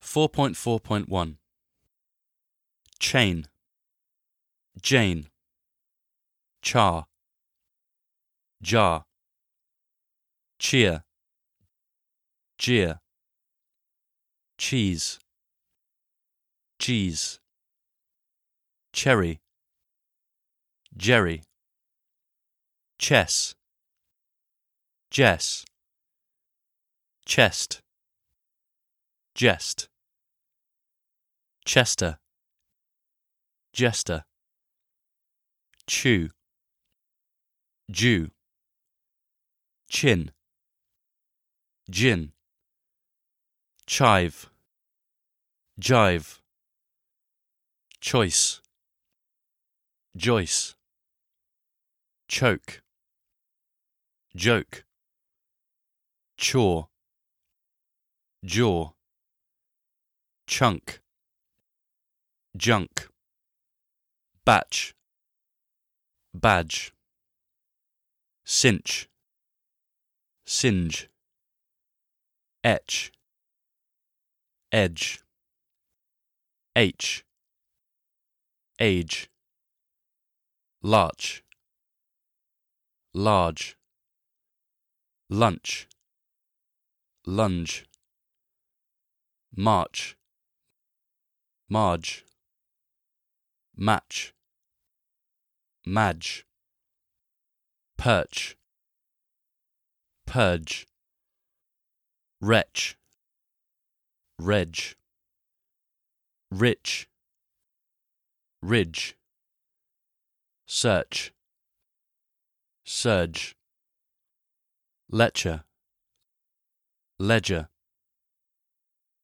4.4.1 Chain, Jane, char, jar, cheer, jeer, cheese, cheese, cherry, jerry, chess, jess, chest, jest, chester, jester, chew, Jew, chin, gin, chive, jive, choice, Joyce, choke, joke, chore, jaw, chunk, junk, batch, badge, cinch, singe, etch, edge, age, larch, large, lunch, lunge, march, marge, match, madge, perch, purge, wretch, reg, rich, ridge, search, surge, lecture, ledger,